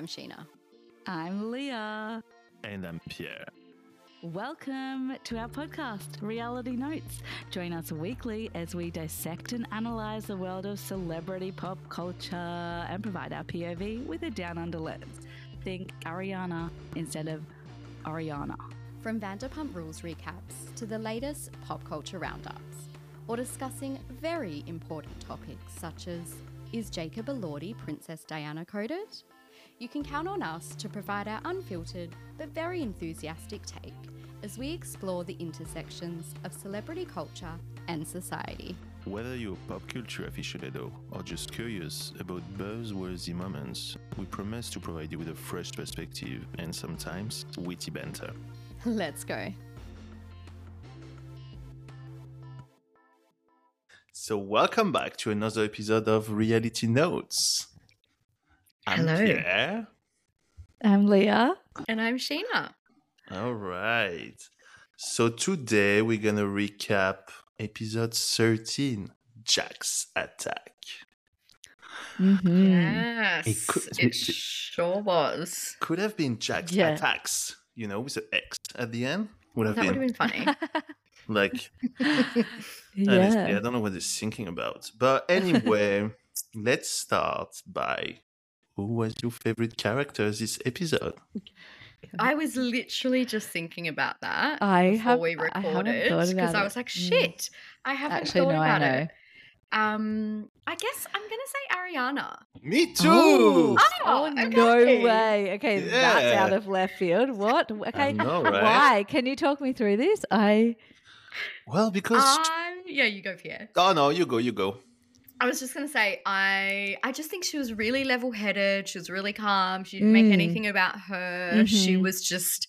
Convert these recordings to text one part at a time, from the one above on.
I'm Sheena. I'm Leah. And I'm Pierre. Welcome to our podcast, Reality Notes. Join us weekly as we dissect and analyse the world of celebrity pop culture and provide our POV with a down under lens. Think Ariana instead of Ariana. From Vanderpump Rules recaps to the latest pop culture roundups, or discussing very important topics such as, is Jacob Elordi Princess Diana coded? You can count on us to provide our unfiltered but very enthusiastic take as we explore the intersections of celebrity culture and society. Whether you're a pop culture aficionado or just curious about buzzworthy moments, we promise to provide you with a fresh perspective and sometimes witty banter. Let's go. So welcome back to another episode of Reality Notes. I'm Hello. Pierre. I'm Leah. And I'm Sheena. All right. So today we're going to recap episode 13, Jack's Attack. Mm-hmm. Yes, It it sure was. Could have been Jack's Yeah. Attacks, you know, with an X at the end. Would have That would been have been funny. like, honestly, I don't know what he's thinking about. But anyway, let's start by who was your favorite character this episode? I was literally just thinking about that I before we haven't recorded thought because about I it. was like, shit, I haven't Actually, thought no, I about know. it. I guess I'm gonna say Ariana. Me too. Oh, Oh, no okay. way. Okay, that's Yeah. out of left field. What? Okay, know, right? why? Can you talk me through this? Well, because Yeah, you go, Pierre. oh no, you go. I was just gonna say I just think she was really level-headed. She was really calm. She didn't make anything about her. She Mhm. was just,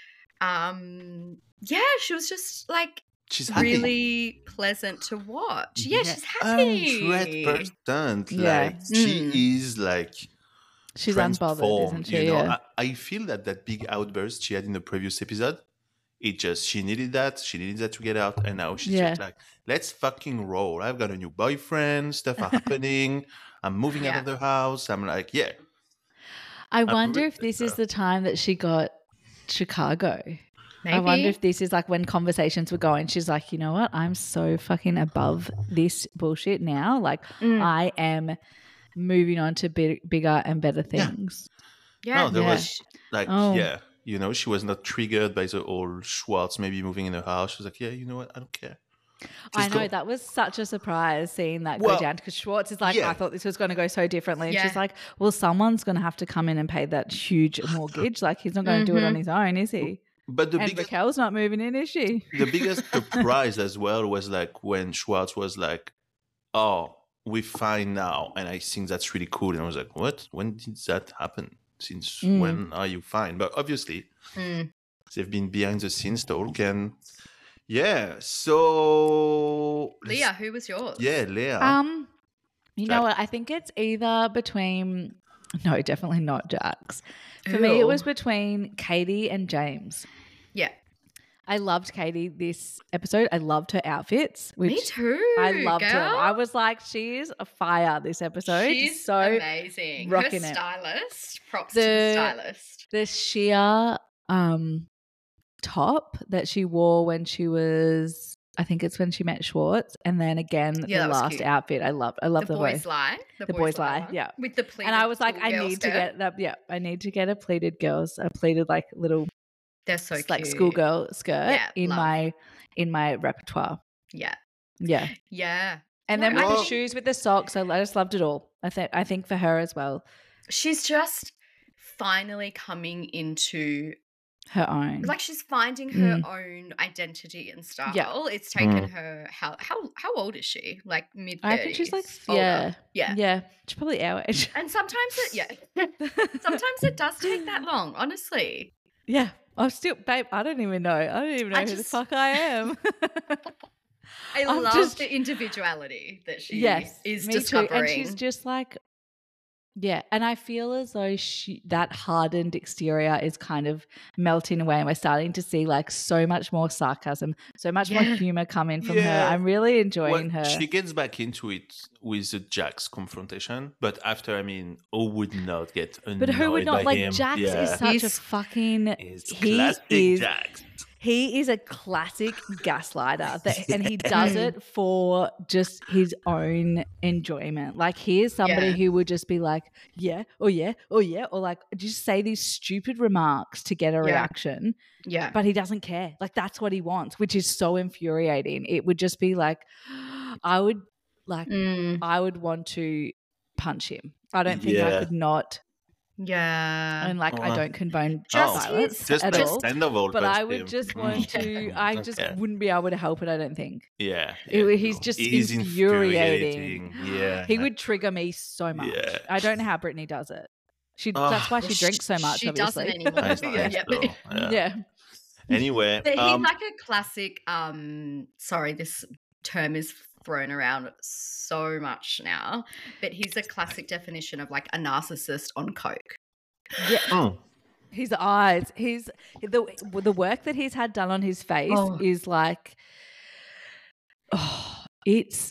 she was just like She's happy. really pleasant to watch. Yeah, she's happy. 100%. Yeah. Like she is like She's unbothered, transformed. isn't she? You know, Yeah. I feel that big outburst she had in the previous episode, she needed that. She needed that to get out, and now she's just like, let's fucking roll. I've got a new boyfriend. Stuff are happening. I'm moving out of the house. I'm like, yeah. I wonder really if this is the time that she got Chicago. Maybe. I wonder if this is like when conversations were going, she's like, you know what? I'm so fucking above this bullshit now. Like, I am moving on to bigger and better things. Yeah. No, there Yeah. was like, Oh. yeah, you know, she was not triggered by the old Schwartz maybe moving in her house. She was like, yeah, you know what? I don't care. I Just know go. that was such a surprise seeing that go Well, down because Schwartz is like, yeah. I thought this was going to go so differently. And Yeah. she's like, well, someone's going to have to come in and pay that huge mortgage. Like, he's not going to do it on his own, is he? But the And biggest Raquel's not moving in, is she? the biggest surprise as well was like when Schwartz was like, oh, we're fine now. And I think that's really cool. And I was like, what? When did that happen? Since when are you fine? But obviously, they've been behind the scenes talk. And yeah, so. Leah, who was yours? Yeah, Leah. You Jack. know what? I think it's either between, no, definitely not Jax. For me, it was Ew. between Katie and James. Yeah. I loved Katie this episode. I loved her outfits. Which Me too. I loved girl. her. I was like, she is a fire this episode. She's so amazing. Her rocking it. stylist. Props to the stylist. The sheer top that she wore when she was, I think it's when she met Schwartz, and then again Yeah, the that was last cute. outfit. I love The both. boys lie. The boys lie, one. yeah. With the pleated And I was like, I schoolgirl need to skirt. get that. Yeah, I need to get a pleated like little They're so cute. like schoolgirl skirt Yeah, in love. my repertoire. Yeah. Yeah, Yeah. and then with Well- the shoes with the socks, I just loved it all. I think for her as well, She's just finally coming into her own. like she's finding her own identity and style. It's taken her how old is she? Like mid 30s. I think she's like Older. yeah. She's probably our age. And sometimes sometimes it does take that long, honestly. Yeah, I'm still, babe. I don't even know. I don't even know I who the just- fuck I am. I I'm love just- the individuality that she Yes, is me too. discovering. And she's just like, Yeah, and I feel as though that hardened exterior is kind of melting away, and we're starting to see like so much more sarcasm, so much more humor coming from her. Yeah. I'm really enjoying her. She gets back into it with the Jax confrontation, but after, I mean, who would not get annoyed But who would not by like him? Jax Yeah. is such a fucking He's he classic is Jax. he is a classic gaslighter and he does it for just his own enjoyment. Like he is somebody who would just be like, yeah, or like just say these stupid remarks to get a reaction. Yeah. But he doesn't care. Like that's what he wants, which is so infuriating. It would just be like, I would want to punch him. I don't think I could not. Yeah. And like I don't condone Just violence Just at all. understandable. But I would just want to. I just wouldn't be able to help it. I don't think. Yeah. He's just infuriating. Yeah. He would trigger me so much. Yeah. I don't know how Brittany does it. That's why she drinks so much. She obviously. doesn't anymore. Yeah. Anyway, But he's like a classic. Sorry, this term is thrown around so much now, but he's a classic definition of like a narcissist on coke. Yeah. His eyes, the work that he's had done on his face is like, it's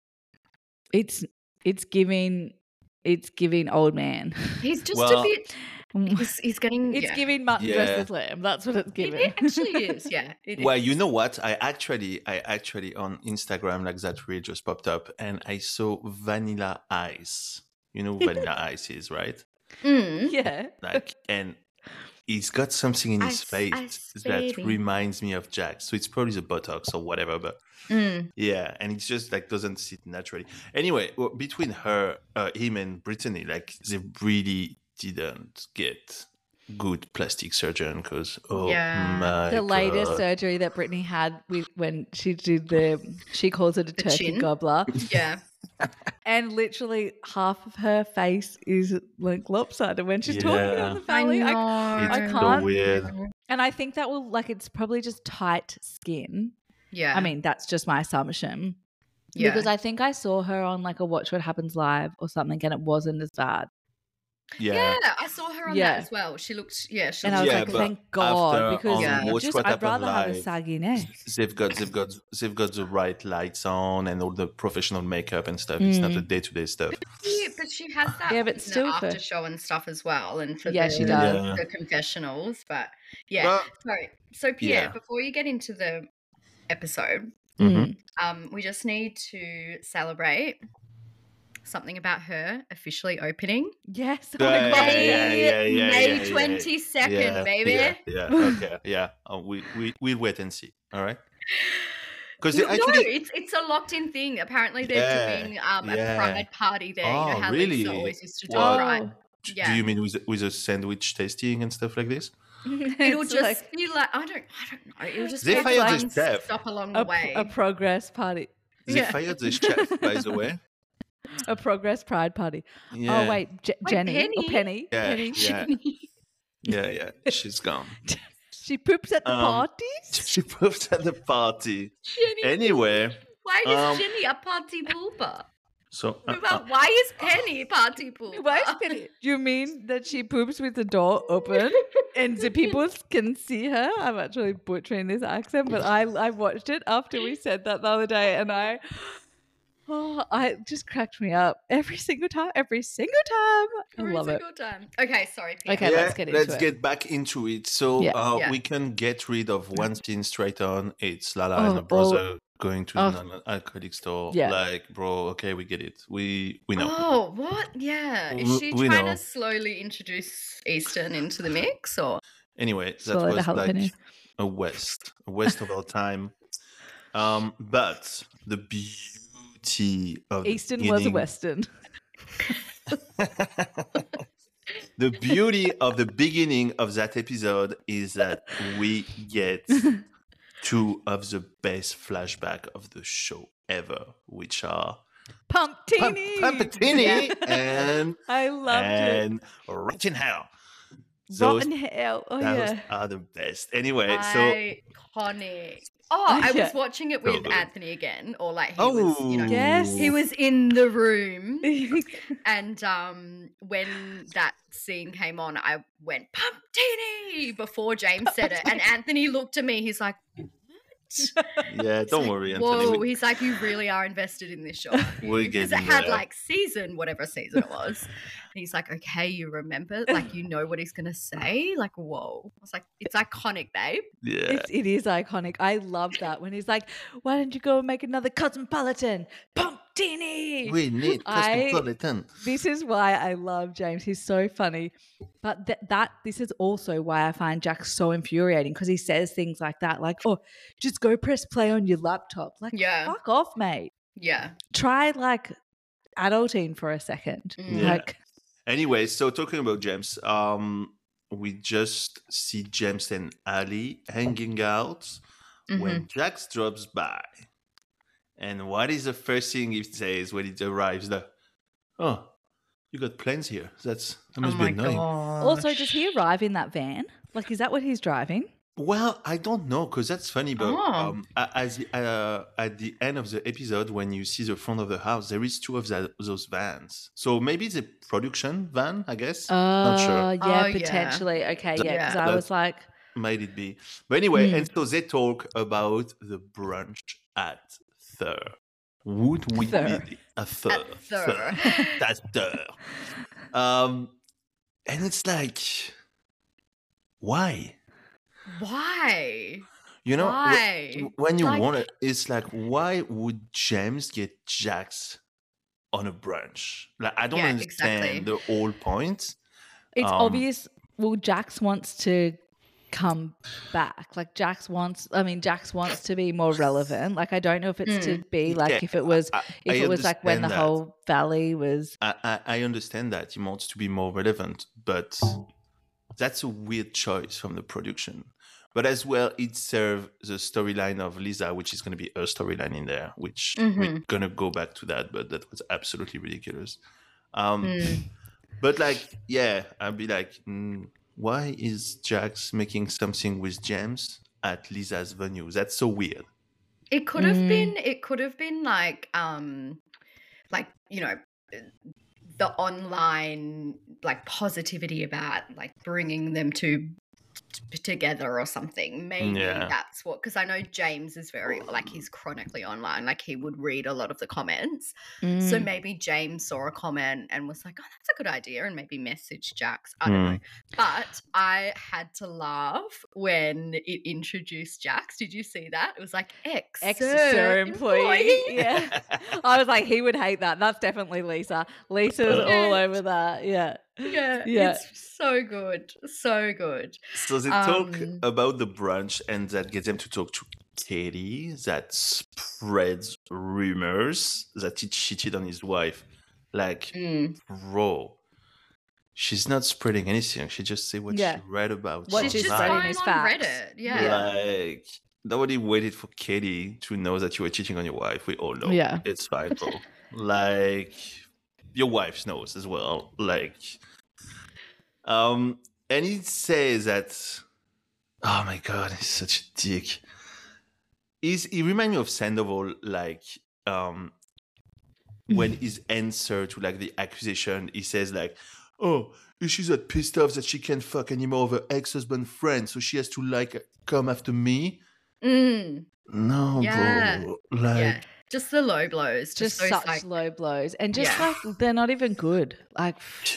giving old man. He's just a bit. He's getting. It's giving mutton dressed as lamb. That's what it's giving. It actually is. Yeah. Well, you know what? I actually on Instagram, like that reel just popped up, and I saw Vanilla Ice. You know who Vanilla Ice is, right? Yeah. Like, and he's got something in his face that reminds me of Jax. So it's probably the Botox or whatever, but yeah, and it's just like doesn't sit naturally. Anyway, between him and Brittany, like they really didn't get good plastic surgeon because the latest surgery that Brittany had when she did she calls it a turkey chin. gobbler. Yeah. And literally half of her face is like lopsided when she's talking on the family. I It's can't. so weird. And I think that will it's probably just tight skin. Yeah. I mean, that's just my assumption. Yeah. Because I think I saw her on like a Watch What Happens Live or something and it wasn't as bad. Yeah, I saw her on that as well. She looked, and I was like, thank God, because I'd rather have a Live, saggy neck. They've got the right lights on and all the professional makeup and stuff. It's not the day-to-day stuff. But she has that but still after show and stuff as well, and for she does the confessionals. But sorry. So Pierre, before you get into the episode, we just need to celebrate something about her officially opening. Yes. May 22nd, baby. Yeah. Okay. Yeah. We'll wait and see. All right. Because it's a locked-in thing. Apparently, they're doing a pride party there. Oh, you know how really? Lisa always used to do pride. Yeah. Do you mean with a sandwich tasting and stuff like this? It'll just be like I don't know. It'll just they be fired the chef. Stop along the way. A progress party. They fired the chef, by the way. A progress pride party. Yeah. Oh wait, Jenny Penny. or Penny? Yeah, Penny. Yeah. She's gone. She poops at the party. She poops at the party. Jenny. Anyway, why is Jenny a party pooper? So why is Penny party pooper? Why is Penny? You mean that she poops with the door open and the people can see her? I'm actually butchering this accent, but I watched it after we said that the other day, and it just cracked me up every single time. I love it. Time. Okay, sorry. Pierre. Okay, let's get back into it. So we can get rid of one scene straight on. It's Lala and her brother going to an alcoholic store. Yeah. Like, bro, okay, we get it. We know. Oh, what? Yeah. Is she trying to slowly introduce Easton into the mix, or? Anyway, that was like a waste of our time. But the beauty of Easton was a Western. The beauty of the beginning of that episode is that we get two of the best flashback of the show ever, which are Pumptini and I loved it. Rachel Hell. Rotten hell. Oh, those yeah. are the best. Anyway, iconic. Oh, I was watching it with Anthony again, or like he was, you know, Yes. he was in the room, and when that scene came on, I went Pumptini before James said it, and Anthony looked at me. He's like, yeah, don't worry, Anthony. Whoa, he's like, you really are invested in this show. Because it had like whatever season it was. And he's like, okay, you remember, like, you know what he's gonna say. Like, whoa. I was like, it's iconic, babe. Yeah, it is iconic. I love that when he's like, why don't you go and make another Cosmopolitan? Pumptini. We need Cosmopolitan. This is why I love James. He's so funny. But this is also why I find Jax so infuriating, because he says things like that, like, oh, just go press play on your laptop. Like, fuck off, mate. Yeah. Try like adulting for a second. Yeah. Like, anyway, so talking about James, we just see James and Ali hanging out when Jax drops by. And what is the first thing he says when he arrives there? Oh, you got plans here. That must be annoying. Gosh. also, does he arrive in that van? Like, is that what he's driving? Well, I don't know, because that's funny. But at the end of the episode, when you see the front of the house, there is two of those vans. So maybe it's a production van, I guess. Not sure. Yeah, potentially. Okay, yeah, because I was like... Might it be? But anyway, and so they talk about the brunch at Thur. Would we be a Thur? That's Thur. And it's like, why? Why? You know, why? when you want it, it's like, why would James get Jax on a brunch? Like, I don't understand the whole point. It's obvious. Well, Jax wants to come back. Like, Jax wants to be more relevant. Like, I don't know if it's to be like, if it was like when the whole valley was. I understand that he wants to be more relevant, but that's a weird choice from the production. But as well, it serves the storyline of Lisa, which is going to be her storyline in there, which we're going to go back to that, but that was absolutely ridiculous. But like, yeah, I'd be like, why is Jax making something with James at Lisa's venue? That's so weird. It could have been like, you know, the online like positivity about like bringing them together or something. Maybe that's what, because I know James is very like, he's chronically online, like he would read a lot of the comments. So maybe James saw a comment and was like, oh, that's a good idea, and maybe messaged Jax. I don't know. But I had to laugh when it introduced Jax. Did you see that? It was like ex-Sir employee. Yeah. I was like, he would hate that. That's definitely Lisa. Lisa's all over that. Yeah. Yeah, it's so good. So good. So they talk about the brunch, and that gets them to talk to Katie, that spreads rumors that he cheated on his wife. Like, bro, she's not spreading anything. She just say what she read about. What she's just going on Reddit. Yeah. Like, nobody waited for Katie to know that you were cheating on your wife. We all know. Yeah. It's fine, bro. Like, your wife knows as well. Like, and he says that, oh my God, he's such a dick. He reminds me of Sandoval, like, when his answer to like the accusation, he says like, oh, she's that pissed off that she can't fuck anymore of her ex-husband friend, so she has to like come after me. No, bro. Like, just the low blows. Just such like, low blows. And just like, they're not even good. Like,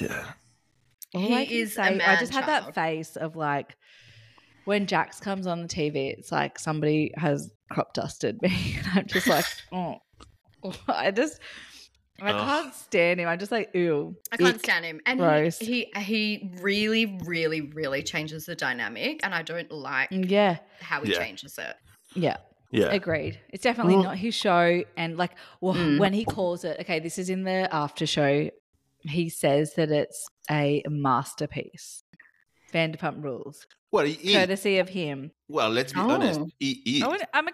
he is a man I just had child. that face of like, when Jax comes on the TV, it's like somebody has crop dusted me. And I'm just like, I can't stand him. I'm just like, ew. I can't stand him. And gross. he really, really, really changes the dynamic. And I don't like how he changes it. Yeah. Yeah. Agreed. It's definitely not his show. And like, when he calls it, okay, this is in the after show, he says that it's a masterpiece. Vanderpump Rules. Well, courtesy of him. Well, let's be honest. He is. I'm okay.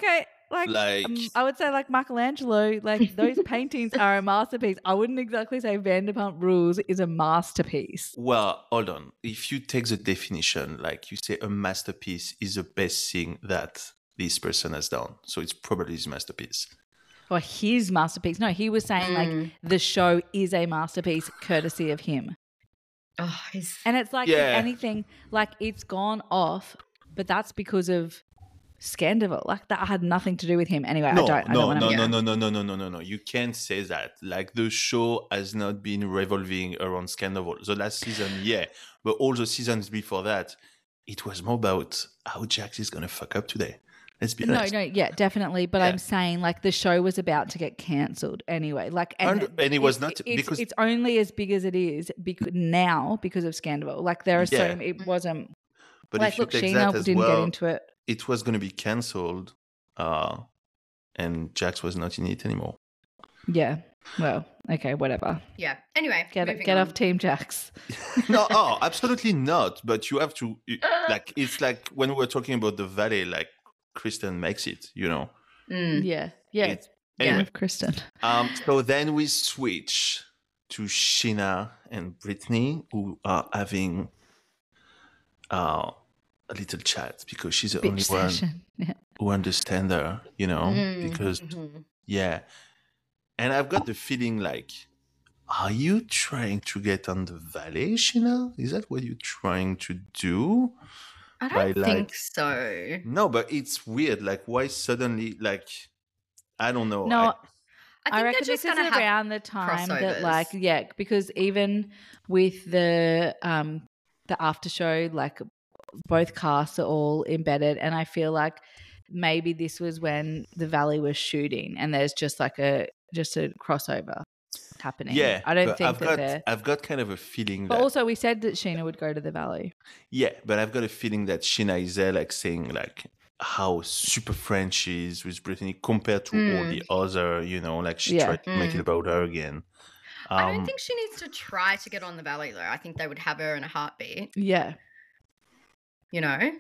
like I would say like Michelangelo, like those paintings are a masterpiece. I wouldn't exactly say Vanderpump Rules is a masterpiece. Well, hold on. If you take the definition, like you say a masterpiece is the best thing that this person has done. So it's probably his masterpiece. Or his masterpiece. No, he was saying like the show is a masterpiece courtesy of him. Oh, and it's like if anything, like it's gone off, but that's because of Scandival. Like that had nothing to do with him. Anyway, No. You can't say that. Like the show has not been revolving around Scandival. The last season, but all the seasons before that, it was more about how Jax is gonna fuck up today. Let's be honest. No, definitely. But I'm saying like the show was about to get cancelled anyway. Like, and it was not because it's only as big as it is because of Scandival. Like there are it wasn't. But like, if you look, take Sheena that as didn't get into it. It was going to be cancelled, and Jax was not in it anymore. Yeah. Well, okay, whatever. Yeah. Anyway, get off Team Jax. No, absolutely not. But you have to like. It's like when we were talking about the Valley, like. Kristen makes it, you know. Yeah. Anyway, Kristen. So then we switch to Sheena and Brittany, who are having a little chat because she's the only one who understands her, you know. Because and I've got the feeling like, are you trying to get on the Valley, Sheena? Is that what you're trying to do? I don't think so. No, but it's weird. Like, why suddenly? Like, I don't know. No, I reckon this is around the time that, like, because even with the after show, like, both casts are all embedded, and I feel like maybe this was when the Valley was shooting, and there's just like a crossover happening. Yeah, I don't think I've got kind of a feeling but also we said that Sheena would go to the Valley. Yeah, but I've got a feeling that Sheena is there like saying like how super friend she is with Brittany compared to all the other, you know, like she tried to make it about her again. I don't think she needs to try to get on the Valley though. I think they would have her in a heartbeat. Yeah. You know?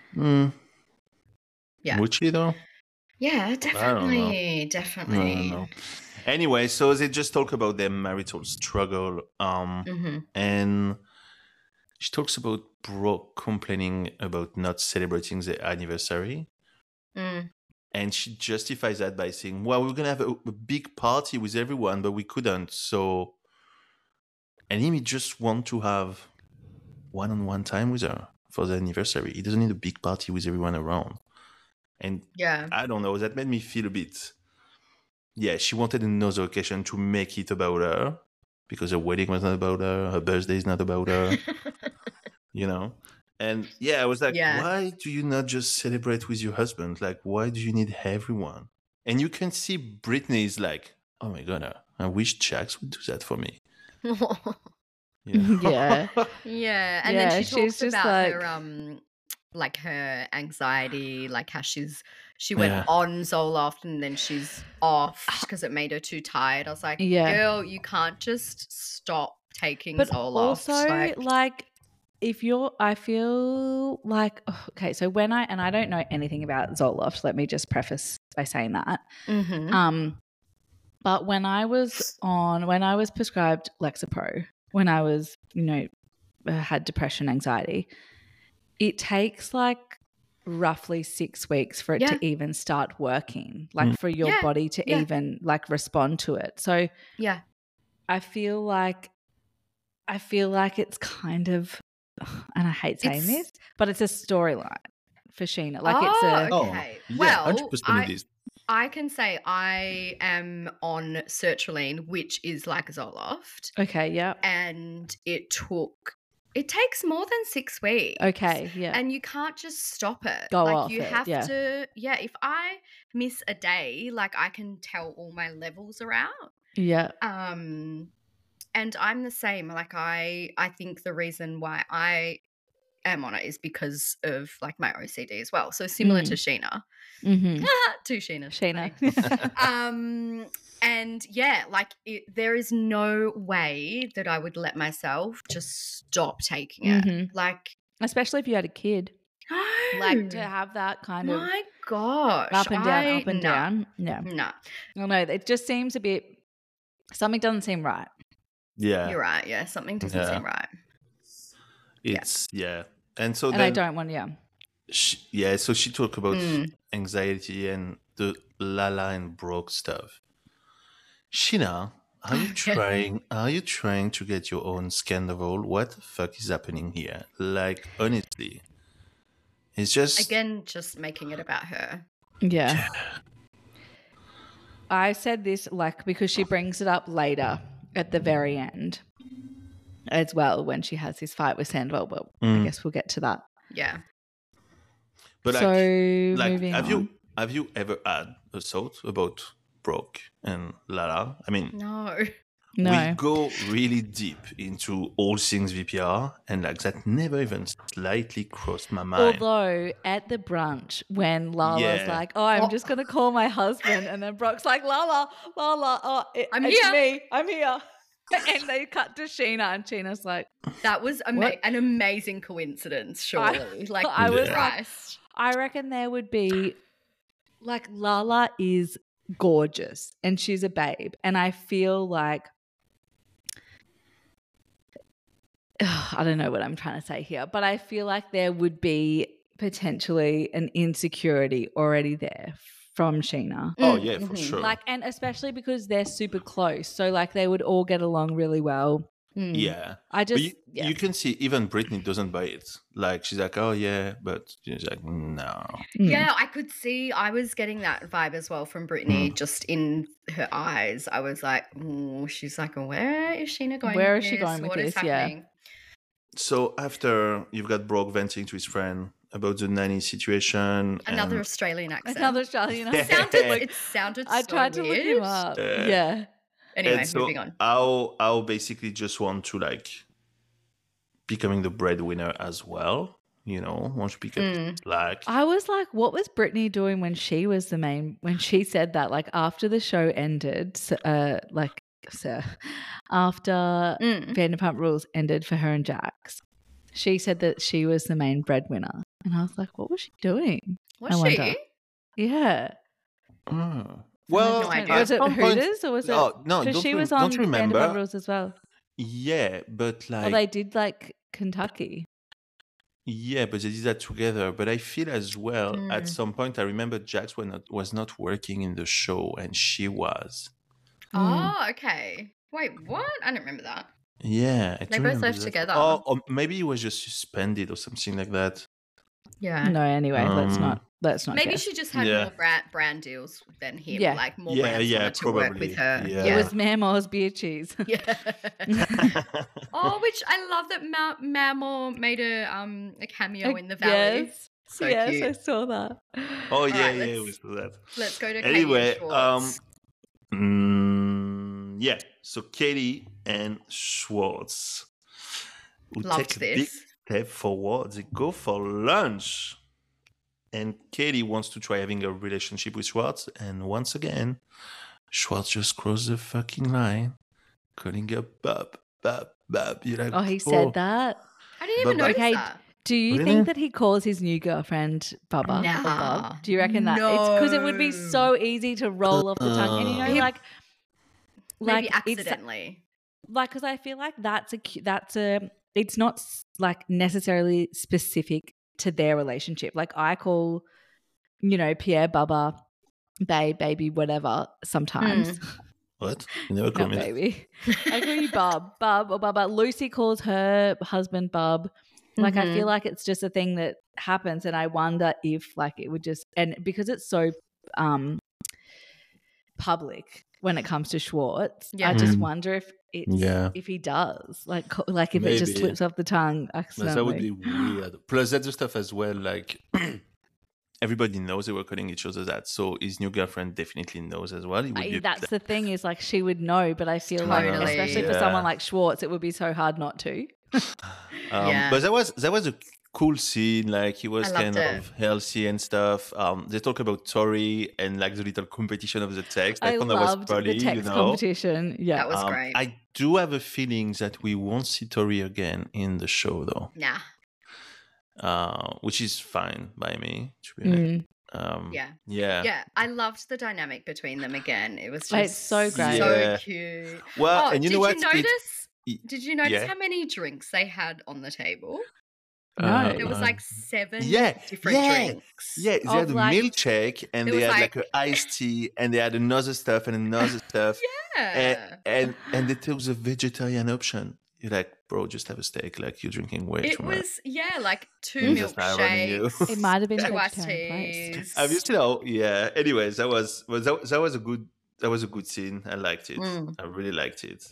Yeah. Would she though? Yeah, definitely. I don't know. Anyway, so they just talk about their marital struggle, and she talks about Brooke complaining about not celebrating the anniversary, and she justifies that by saying, "Well, we're gonna have a big party with everyone, but we couldn't." So, and he just want to have one-on-one time with her for the anniversary. He doesn't need a big party with everyone around, and I don't know. That made me feel a bit. Yeah, she wanted another occasion to make it about her because her wedding was not about her birthday is not about her, you know? And I was like, why do you not just celebrate with your husband? Like, why do you need everyone? And you can see Brittany is like, oh my God, I wish Jax would do that for me. You know? Yeah. And then she talks about her, like her anxiety, like how she went on Zoloft and then she's off because it made her too tired. I was like, girl, you can't just stop taking Zoloft. Also, like if I feel like, okay, so when I don't know anything about Zoloft, let me just preface by saying that. But when I was prescribed Lexapro, when I was, had depression, anxiety, it takes like roughly 6 weeks for it to even start working, like for your body to even like respond to it. So I feel like it's kind of, and I hate saying this, but it's a storyline for Sheena. Like okay. Well, I can say I am on sertraline, which is like Zoloft. Okay, yeah. And it takes more than 6 weeks. Okay, yeah. And you can't just stop it. Go like off you it, have to if I miss a day, like I can tell all my levels are out. Yeah. And I'm the same. Like I think the reason why I am on it is because of like my OCD as well. So similar to Sheena. Mm-hmm. To Sheena. Sheena. And like there is no way that I would let myself just stop taking it. Mm-hmm. Like, especially if you had a kid. Like to have that kind of my gosh, up and down. Yeah. No. No, it just seems a bit, something doesn't seem right. Yeah. You're right. Yeah. Something doesn't seem right. It's, And so and then, I don't want, so she talked about anxiety and the Lala and Brooke stuff. Sheena, are you trying to get your own scandal? What the fuck is happening here? Like, honestly, it's just again just making it about her. Yeah. I said this because she brings it up later at the very end as well when she has this fight with Sandoval, but I guess we'll get to that. Yeah. But so moving on. Have you ever had a thought about Brooke and Lala? I mean, No. We go really deep into all things VPR, and that never even slightly crossed my mind. Although at the brunch when Lala's like, "Oh, I'm just gonna call my husband," and then Brooke's like, "Lala, I'm it's here. me, I'm here," and they cut to Sheena, and Sheena's like, "That was an amazing coincidence, surely." I was Christ. I reckon there would be Lala is gorgeous and she's a babe, and I feel like. I don't know what I'm trying to say here, but I feel like there would be potentially an insecurity already there from Sheena. Oh yeah, for sure. And especially because they're super close, so they would all get along really well. Yeah, I just you can see even Brittany doesn't buy it. She's like, "Oh yeah," but she's like, "No." Yeah, I could see. I was getting that vibe as well from Brittany, just in her eyes. I was like, she's like, "Where is Sheena going? Where is she going with this?" Happening? Yeah. So after you've got Brooke venting to his friend about the nanny situation, another Australian accent. It sounded. I tried to look him up. Yeah. Anyway, moving on. I'll basically just want to becoming the breadwinner as well. Want to pick up slack. I was like, what was Brittany doing when she was the main? When she said that, after the show ended, after Vanderpump Rules ended for her and Jax, she said that she was the main breadwinner, and I was like, what was she doing? Was she? Yeah. Well, no idea. Was it Hooters or was it? Oh, no, because she was on Vanderpump Rules as well. Yeah, but they did Kentucky. Yeah, but they did that together. But I feel as well at some point I remember Jax was not working in the show and she was. Oh, okay. Wait, what? I don't remember that. Yeah, they both left together. Or maybe he was just suspended or something like that. Yeah. No, anyway, let's not. Maybe guess. she just had more brand deals than him. Yeah. More brands wanted to work with her. Yeah. It was Mamor's beer cheese. Yeah. Which I love that Mamor made a cameo in the Valley. Yes. So yes, cute. I saw that. Oh yeah, it was that. Let's go to anyway. Katie and Schwartz. So Katie and Schwartz who Loved take a this. big step forward. They go for lunch. And Katie wants to try having a relationship with Schwartz. And once again, Schwartz just crossed the fucking line, calling her Bub. You're like, he said that? I didn't even notice that. Do you think that he calls his new girlfriend Bubba? Nah. Bub? Do you reckon that? No. It's because it would be so easy to roll off the tongue. And maybe accidentally. Because I feel like it's not necessarily specific to their relationship. I call, Pierre Bubba, babe, baby, whatever sometimes. What? You never call me baby. I call you Bub or Bubba. Lucy calls her husband Bub. I feel like it's just a thing that happens, and I wonder if it would just, and because it's so public when it comes to Schwartz, I just wonder if if he does if Maybe. it just slips off the tongue accidentally. That would be weird. Plus that's the stuff as well, everybody knows they were calling each other that, so his new girlfriend definitely knows as well. That's the thing is she would know, but I feel like especially for someone like Schwartz, it would be so hard not to. But that was a cool scene. He was kind of healthy and stuff. They talk about Tori and the little competition of the text. I thought loved that was funny, the text competition. Yeah, that was great. I do have a feeling that we won't see Tori again in the show, though. Nah. which is fine by me, to be honest. Yeah. I loved the dynamic between them again. It was just it's so great, so cute. Well, and you know what? Did you notice how many drinks they had on the table? No. It was like 7 different drinks. Yeah, they had a milkshake, and they had like an iced tea, and they had another stuff and another stuff. And they took the vegetarian option. You're like, bro, just have a steak. Like, you're drinking way too much. It was, like 2 milkshakes. It might have been 2 iced teas. Anyways, that was a good scene. I liked it. I really liked it.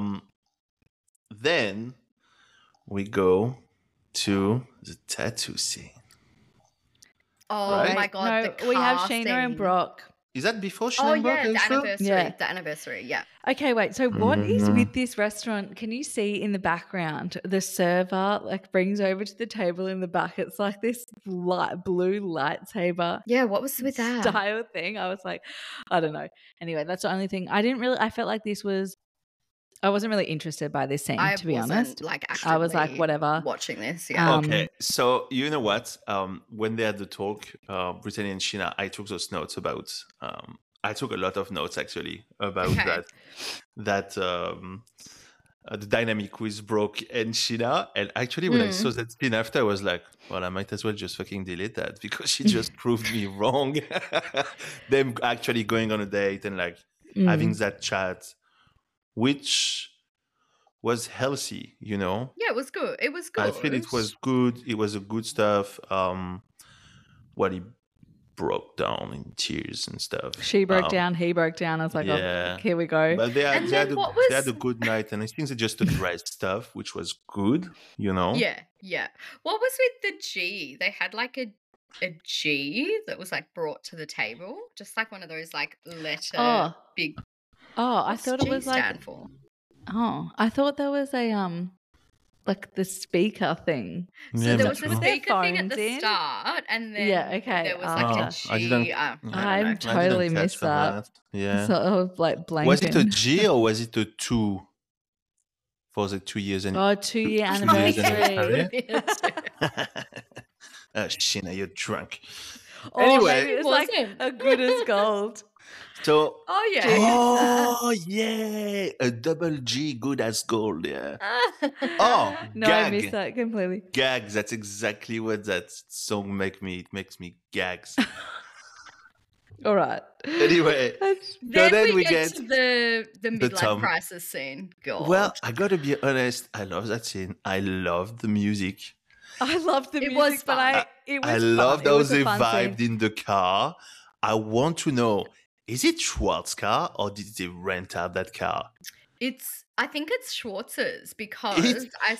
Then we go to the tattoo scene. Oh right? My god! No, we have Sheena and Brock. Is that before Sheena and Brock? The anniversary. Yeah. Okay, wait. So what is with this restaurant? Can you see in the background the server like brings over to the table in the back? It's like this blue lightsaber. Yeah. What was with that style thing? I was like, I don't know. Anyway, that's the only thing. I felt like this was. I wasn't really interested by this scene, to be honest. I was like, whatever. Watching this, yeah. Okay, so you know what? When they had the talk, Brittany and Sheena, I took those notes about. I took a lot of notes actually about that the dynamic with Brock and Sheena. And actually, when I saw that scene after, I was like, well, I might as well just fucking delete that because she just proved me wrong. Them actually going on a date and like having that chat. Which was healthy, you know? Yeah, it was good. I feel it was good. It was a good stuff. He broke down in tears and stuff. She broke down, he broke down. I was like, oh, here we go. But they had a good night, and I think they just addressed stuff, which was good, you know? Yeah. What was with the G? They had like a G that was like brought to the table, just like one of those like letter big. Oh, I thought it was like. For? Oh, I thought there was a like the speaker thing. So there was a speaker thing at the start, and then there was like a G. I totally missed that. Yeah, so I was like blanking. Was it a G or was it a 2 for the 2 years? 2-year anniversary. Sheena, you're drunk. Anyway, it was like a good as gold. So, oh yeah, a double G, good as gold, yeah. No, gag. I missed that completely. Gags, that's exactly what that song makes me gags. All right. Anyway, then we get to the midlife crisis scene. God. Well, I gotta be honest, I love that scene. I love the music. I love the music, but I loved how they vibed in the car. I want to know, is it Schwartz's car or did they rent out that car? I think it's Schwartz's because I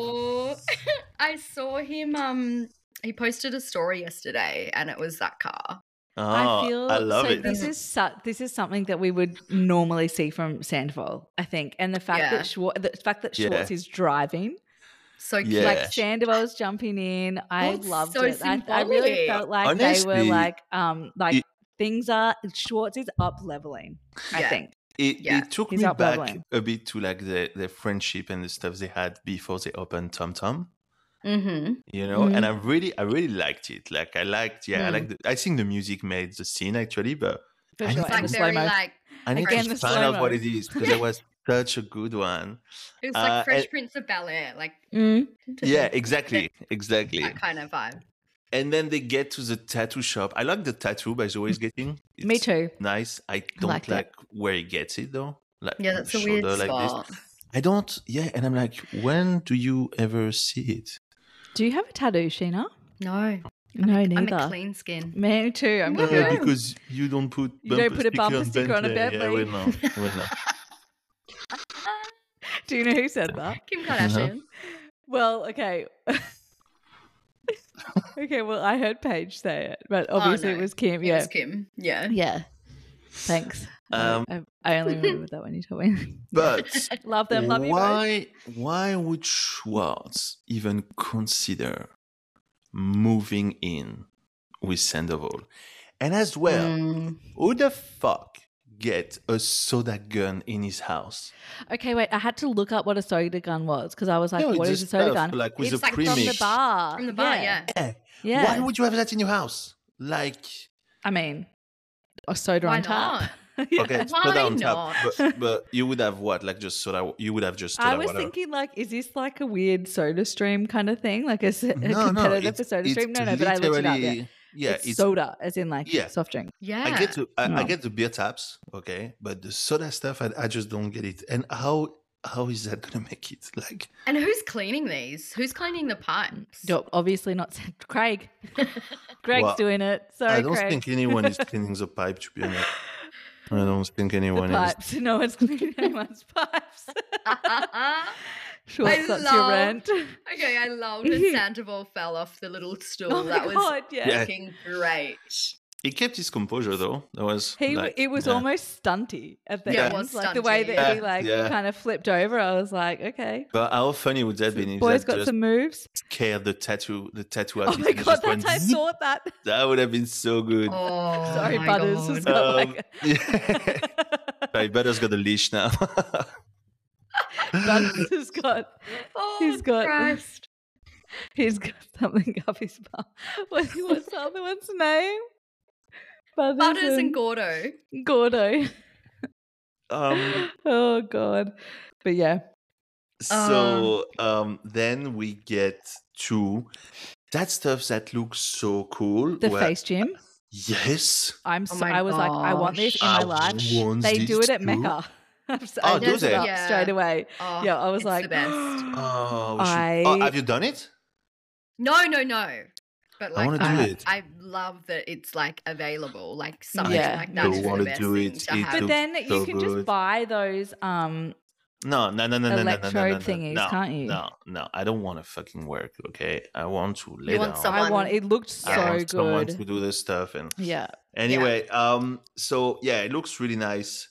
saw him. He posted a story yesterday, and it was that car. Oh, I love it. This is something that we would normally see from Sandoval, I think, and the fact that Schwartz is driving. So cute. Like Sandoval's jumping in. I loved it. I really felt like honestly, they were like things are Schwartz is up leveling. I think it took me back a bit to like the friendship and the stuff they had before they opened TomTom. Mm-hmm. You know, and I really liked it. Like I think the music made the scene actually, but I need to find out what it is because it was such a good one. It was like Fresh Prince of Bel-Air, like yeah, exactly. That kind of vibe. And then they get to the tattoo shop. I like the tattoo by Zoe is getting. Me too. Nice. I don't like where he gets it though. Like that's a weird spot. This. I don't. Yeah, and I'm like, when do you ever see it? Do you have a tattoo, Sheena? No. Neither. I'm a clean skin. Me too. I'm good. Because you don't put a bumper sticker on a Bentley. Yeah, we know. Do you know who said that? Kim Kardashian. Well, okay. Okay, well, I heard Paige say it, but obviously it was Kim. It was Kim. Yeah. Yeah. Thanks. I only remembered that when you told me. But love them, love you both. Why would Schwartz even consider moving in with Sandoval? And as well, who the fuck get a soda gun in his house? Okay, wait. I had to look up what a soda gun was because I was like, No, what it's is a just soda stuff, gun? like with It's a like from From the premix. bar. From the bar, yeah. Yeah. Why would you have that in your house? Like, I mean, a soda Why on tap. not? Yeah. okay, Why soda on not? tap, but you would have what? Like just soda? You would have just soda I was water. thinking, like, is this like a weird Soda Stream kind of thing? Like a No, competitor for Soda Stream? No, but I looked it up. Yeah. Yeah, It's soda, as in like Yeah. soft drink. Yeah. I No. get the beer taps, okay, but the soda stuff, I just don't get it. And how is that gonna make it? Like, And who's cleaning these? Who's cleaning the pipes? Obviously not Craig. Greg's Well, doing it. Sorry, I don't Craig. think anyone is cleaning the pipe. To be honest, I don't think The anyone is. pipes. No one's cleaning anyone's pipes. Sure, I that's your love- rant. Okay, I loved when Santa Ball fell off the little stool. Oh my that was God, yeah. Yeah. fucking great. He kept his composure though. That was It was yeah. almost stunty at the Yeah, it end. was like the way stunty. that he Yeah. kind of flipped over. I was like, okay. But how funny would that be? If Boys that got just some moves. scared the tattoo Oh artist. my and God, just that went I zip. thought that. That would have been so good. Oh, Sorry, my Butters God. has got like yeah. Right, Butter's got a leash now. Butters has got Oh, He's got- Christ. something up his butt. What's the other one's name? Butters and Gordo. Gordo. um, Oh God. But yeah. so then we get to that stuff that looks so cool. The where- face gym. Yes. I my was like, I want this in my I life. want They do this it at too. Mecca. I Oh, do looked it they? up Yeah. straight away. Oh, Yeah, I was it's like, the best. Oh, we should- have you done it? No. But I like, wanna do it. I love that it's like available. Like something Yeah. like I that's wanna the best do thing it. to It have. but looks then you so can just good. buy those No, electrode thingies, no, can't you? No, I don't want to fucking work. Okay, I want to lay You want down. someone- it looked so I want someone good. to do this stuff. And Yeah. anyway, so yeah, it looks really nice.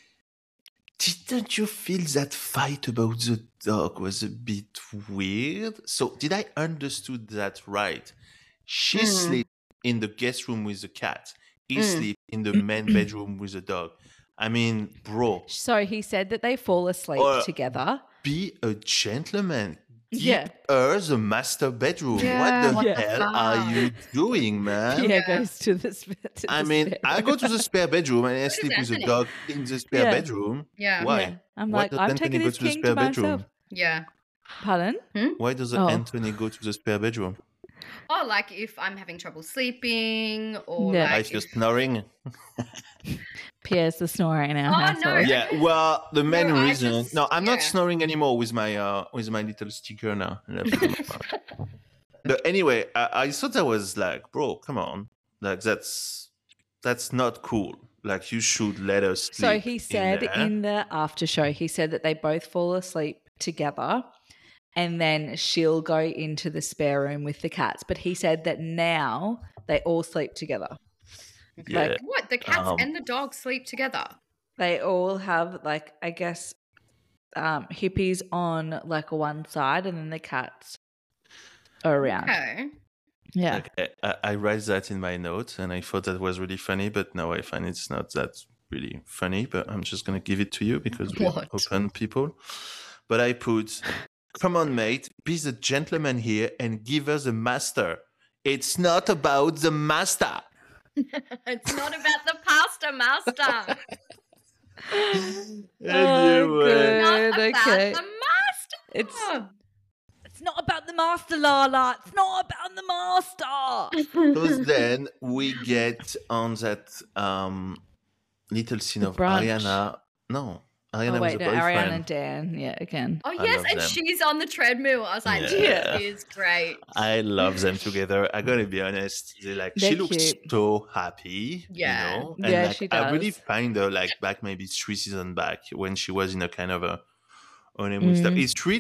Didn't you feel that fight about the dog was a bit weird? So did I understood that right? She sleep in the guest room with the cat. He sleep in the main bedroom with the dog. I mean, bro, So he said that they fall asleep Or- together. be a gentleman. Give Yeah. her the master bedroom. Yeah, what the what the hell are fuck? you doing, man? Pierre Yeah. goes to the I mean, I go to the spare bedroom and I is sleep with the happening? dog in the spare Yeah. bedroom. Yeah. Why? Yeah. I'm Why like, does I'm Anthony taking go this to the king spare to by bedroom? himself. Yeah. Pardon? Why does Oh. Anthony go to the spare bedroom? Oh, like if I'm having trouble sleeping or Yeah. If like you're snoring. Pierre's the snorer in our Oh, household. no. Yeah, well, the main No, I reason. just- No, I'm not yeah. snoring anymore with my little sticker now. But anyway, I thought that was like, bro, come on, like that's not cool. Like you should let us sleep. So he said there. in the after show, he said that they both fall asleep together and then she'll go into the spare room with the cats. But he said that now they all sleep together. Yeah. like- what? The cats Um, and the dog sleep together. They all have like, I guess, hippies on like one side and then the cats are around. Okay. Yeah. Like, I write that in my notes, and I thought that was really funny, but now I find it's not that really funny. But I'm just gonna give it to you because we're What? open people. But I put, "Come on, mate, be the gentleman here and give us a master. It's not about the master." It's not about the pasta master. Anyway. Not Good, about okay. the master. It's not about the master, Lala. It's not about the master. Because then we get on that little scene The of brunch. Ariana. No, Ariana Oh, was wait, a no, boyfriend. Ariana and Dan. Yeah, again. Oh I yes, love and them. she's on the treadmill. I was like, Yeah. this is great. I love them together. I gotta be honest. She They're looks cute. so happy. Yeah. You know? And Yeah, like, she I really does. find her like back maybe 3 seasons back when she was in a kind of a honeymoon stuff.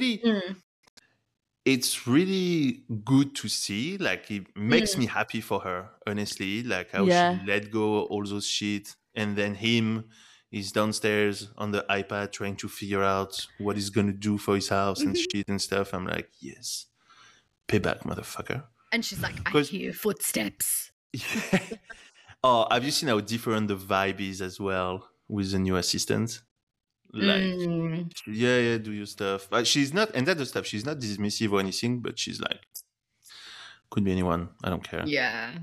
It's really good to see. Like it makes me happy for her, honestly. Like how Yeah. she let go all those shit, and then him is downstairs on the iPad trying to figure out what he's gonna do for his house and shit and stuff. I'm like, yes, payback, motherfucker. And she's like, I 'Cause- hear footsteps. Oh, have you seen how different the vibe is as well with the new assistant. Like, yeah, do your stuff. But she's not, and that's the stuff. She's not dismissive or anything, but she's like, could be anyone. I don't care. Yeah.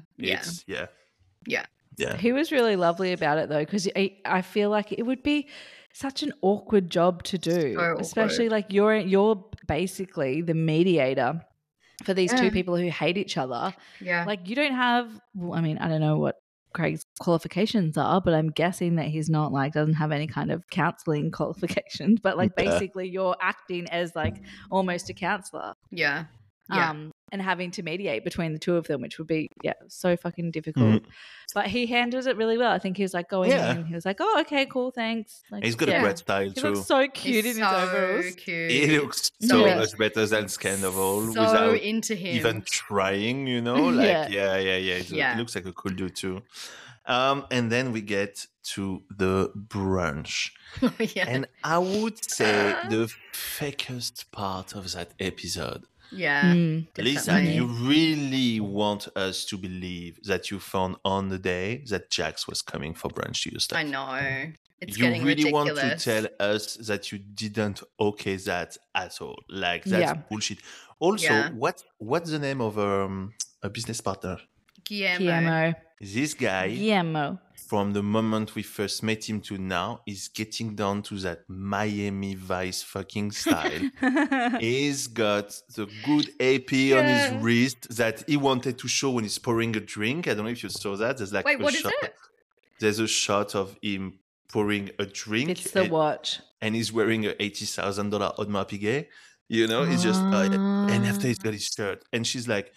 He was really lovely about it though, because I feel like it would be such an awkward job to do, especially like you're basically the mediator for these two people who hate each other. Yeah. Like you don't have, I mean, I don't know what Craig's qualifications are, but I'm guessing that he's not like doesn't have any kind of counseling qualifications, but like basically you're acting as like almost a counselor. Yeah. And having to mediate between the two of them, which would be so fucking difficult. But he handled it really well. I think he was like going in and he was like, oh, okay, cool, thanks. Like, he's got a great style too. He looks so cute in his overalls. Cute. He looks so much better than Scandoval without into him. even trying, you know? Like, He looks like a cool dude too. And then we get to the brunch. And I would say the fakest part of that episode. Yeah. Lisa, you really want us to believe that you found on the day that Jax was coming for brunch to your stuff. I know. It's you getting really ridiculous. Want to tell us that you didn't okay that at all. Like, that's bullshit. Also, what's the name of a business partner? Guillermo. This guy, Guillermo, from the moment we first met him to now, is getting down to that Miami Vice fucking style. He's got the good AP on his wrist that he wanted to show when he's pouring a drink. I don't know if you saw that. There's like what is it? There's a shot of him pouring a drink. It's the watch. And he's wearing a $80,000 Audemars Piguet. You know, it's just, and after he's got his shirt. And she's like,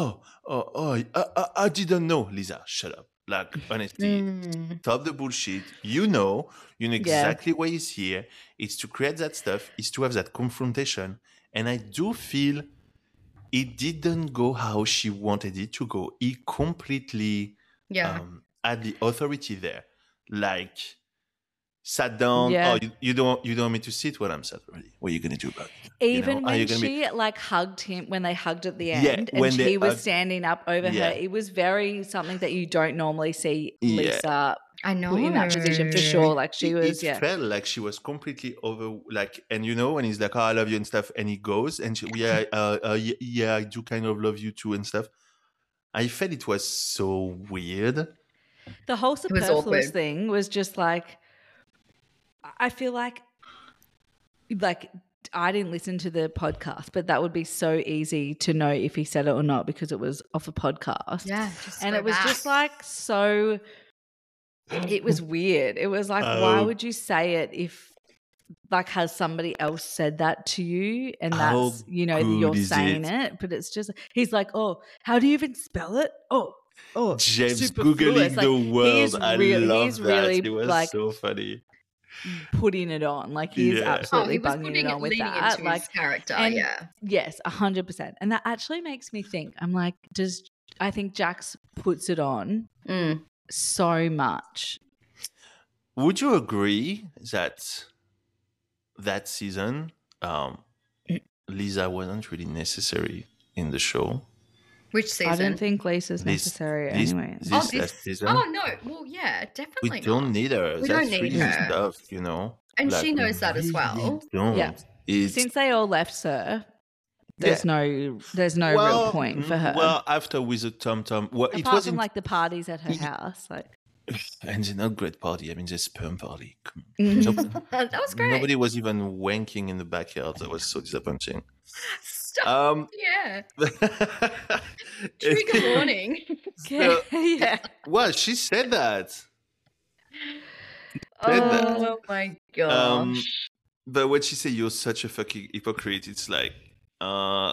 I didn't know. Lisa, shut up. Like, honestly, stop the bullshit. You know exactly why he's here. It's to create that stuff. It's to have that confrontation. And I do feel it didn't go how she wanted it to go. He completely had the authority there. Like, sat down. Oh, you don't want me to sit when I'm sat already. What are you gonna do about it? Even when she like hugged him, when they hugged at the end, and he was standing up over her, it was very something that you don't normally see Lisa. I know in that position for sure. Like she was, it felt like she was completely over. Like, and when he's like, "Oh, I love you" and stuff, and he goes, and she, I do kind of love you too and stuff. I felt it was so weird. The whole superfluous thing was just like. I feel like I didn't listen to the podcast, but that would be so easy to know if he said it or not because it was off a podcast. Yeah. And it was just like so it was weird. It was like, why would you say it if like has somebody else said that to you and that's you're saying it? But it's just he's like, oh, how do you even spell it? Oh, James Googling like, the world. I love that. Really, it was like, so funny. Putting it on like he is absolutely bunging it on with that like his character yes 100%. And that actually makes me think, I'm like, I think Jax puts it on so much. Would you agree that season Lisa wasn't really necessary in the show? Which season? I don't think Lisa's necessary anyway. This last season? Oh, no. Well, yeah, definitely We don't need her. That's don't need her. Stuff, And like, she knows that as well. Yeah. Since they all left Sir, there's no real point for her. Well, after with the Tom, it wasn't like the parties at her house, like. And it's not great party. I mean, the sperm party. That was great. Nobody was even wanking in the backyard. That was so disappointing. Stop. Trigger warning. Well, she said that. My gosh. But when she said you're such a fucking hypocrite, it's like, I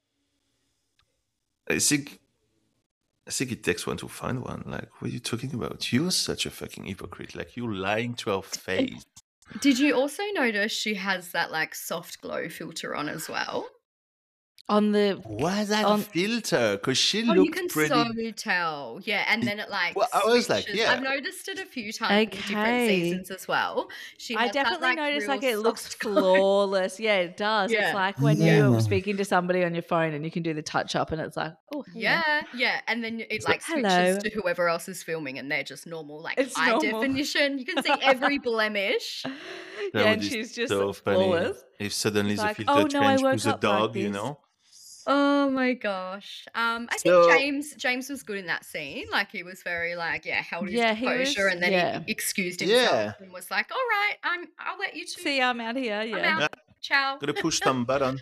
think it takes one to find one. Like, what are you talking about? You're such a fucking hypocrite. Like, you're lying to our face. Did you also notice she has that like soft glow filter on as well? On the Was that a filter? Because she you looked can pretty. so tell. Yeah, and then it like Well, I was like, switches. yeah. I've noticed it a few times in different seasons as well. I definitely noticed like it looks soft flawless. Yeah, it does. Yeah. It's like when you're speaking to somebody on your phone and you can do the touch up and it's like, oh, hello. yeah, and then it like switches hello. to whoever else is filming and they're just normal, like It's high normal. definition. You can see every blemish. That Yeah, and would be she's just so flawless. funny. If suddenly It's the like, filter oh, no, I changed woke to the up like dog, you this. know? Oh my gosh. I So- think James was good in that scene. Like he was very like, held his Yeah, he composure was- and then yeah. he excused himself Yeah. and was like, all right, I'll let you two. See, I'm out here. I'm Yeah. out. Ciao. Gotta push some button.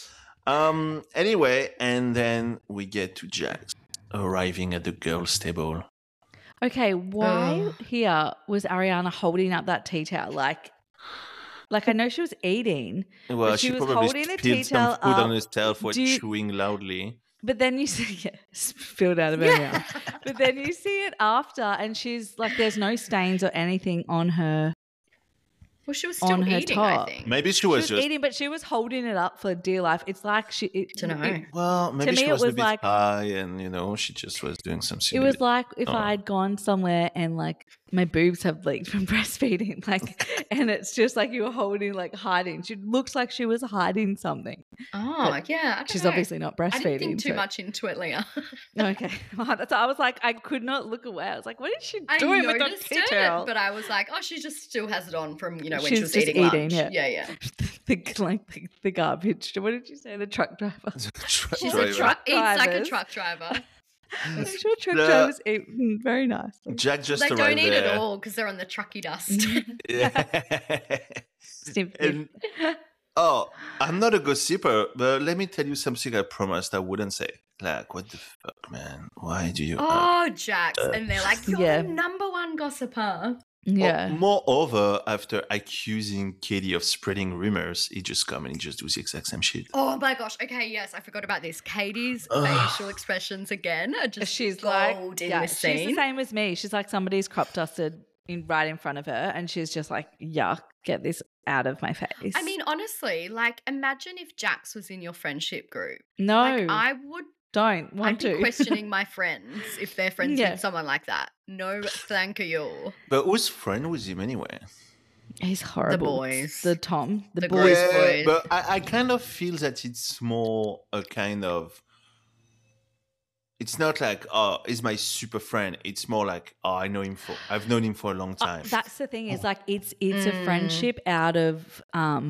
Anyway, and then we get to Jax arriving at the girls' table. Okay, why here was Ariana holding up that tea towel? Like I know she was eating, Well, but she was probably holding the tea spilled some towel food on up. herself for Do you- chewing loudly. But then you see spilled out of her mouth. But then you see it after, and she's like, there's no stains or anything on her. Well, she was still on her eating, I top. think. Maybe she She was was just. eating, but she was holding it up for dear life. It's like Dunno. Well, maybe me, she it was a was bit like- high, and she just was doing some. It was like if Oh. I had gone somewhere and like my boobs have leaked from breastfeeding, and it's just like you were holding, like hiding. She looked like she was hiding something. Oh, yeah. I don't She's know. obviously not breastfeeding. I didn't think too so- much into it, Leah. Okay, that's I was like, I could not look away. I was like, what is she I doing with noticed the it, towel? but I was like, oh, she just still has it on from, when She's she was just eating lunch. eating, yeah. Yeah. the garbage. What did you say? The truck driver. She's Driver. a truck. Eats like a drivers. truck driver. I'm sure truck The- drivers eat very nicely. Jack just They arrived don't eat there. at all because they're on the trucky dust. Yeah. Sniff, And- I'm not a gossiper, but let me tell you something I promised I wouldn't say. Like, what the fuck, man? Why do you? Oh, Jax. And they're like, you're Yeah. the number one gossiper. Yeah. Moreover, after accusing Katie of spreading rumors, he just come and he just does the exact same shit. Oh my gosh. Okay, yes, I forgot about this. Katie's facial expressions again are just She's gold like, in yeah, this she's scene. the same as me. She's like somebody's crop dusted right in front of her, and she's just like, yuck, get this out of my face. I mean, honestly, like, imagine if Jax was in your friendship group. no, Like, I would. don't I'd want be to. questioning my friends if they're friends Yeah. with someone like that. No, thank you. But who's friend with him anyway? He's horrible. boys. The Tom. The The boys. boys. But I kind of feel that it's more a kind of. It's not like, oh, he's my super friend. It's more like, oh, I've known him for a long time. That's the thing is like it's a friendship out of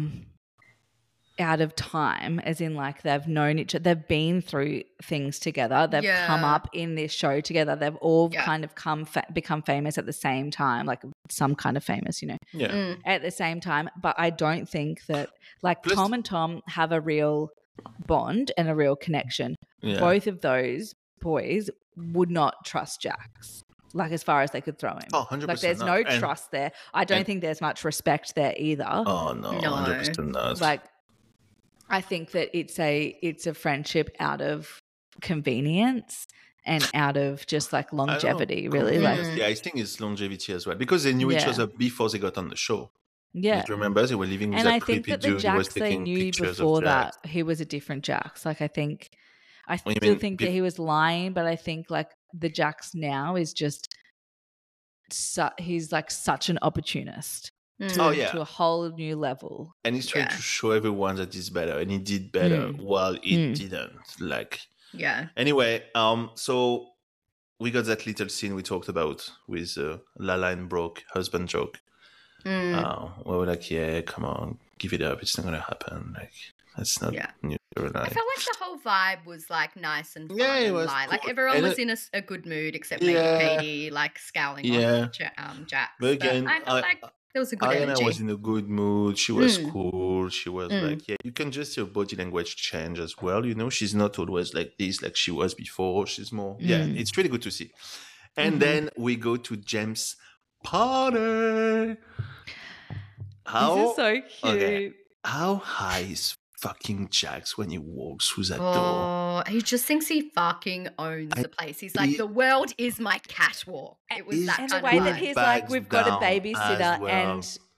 time, as in like they've known each other, they've been through things together, they've come Yeah. up in this show together, they've all Yeah. kind of become famous at the same time, like some kind of famous, Yeah. at the same time. But I don't think that like Plus- Tom and Tom have a real bond and a real connection. Yeah. Both of those boys would not trust Jax, like as far as they could throw him. Oh, 100% Like there's not. no And- trust there. I don't and- think there's much respect there either. Oh, no. No. 100% not. Like I think that it's a friendship out of convenience and out of just like I don't know. longevity, really. Like Convenience. Yeah, I think it's longevity as well. Because they knew each Yeah. other before they got on the show. yeah. Do you remember they were living with And that I think creepy that the dude who was Jax they taking knew pictures before of Jax? that he was a different Jax. Like I you still mean think that he was lying, but I think like the Jax now is just he's like such an opportunist Oh, yeah. to a whole new level. And he's trying Yeah. to show everyone that he's better, and he did better while he Mm. didn't. Like, Yeah. anyway, so we got that little scene we talked about with Lala and Brooke, husband joke. Where we're like, yeah, come on, give it up. It's not gonna happen. Like, that's not Yeah. new. I felt like the whole vibe was like nice and fun Yeah, it and was light. Like cool. everyone And was in a good mood except maybe Yeah. Katie, like scowling Yeah. on Jax. But again, I felt like there was a good Ariana energy. was in a good mood. She was cool. She was Mm. like, yeah, you can just see her body language change as well. She's not always like this, like she was before. She's more, yeah, it's really good to see. And then we go to James Potter. This is so cute. okay. How high is fucking Jax when he walks through that door? Oh, he just thinks he fucking owns the place. He's like, the world is my catwalk. It was He's that And kind the way of that vibe. he's like, bags we've got a down babysitter as well.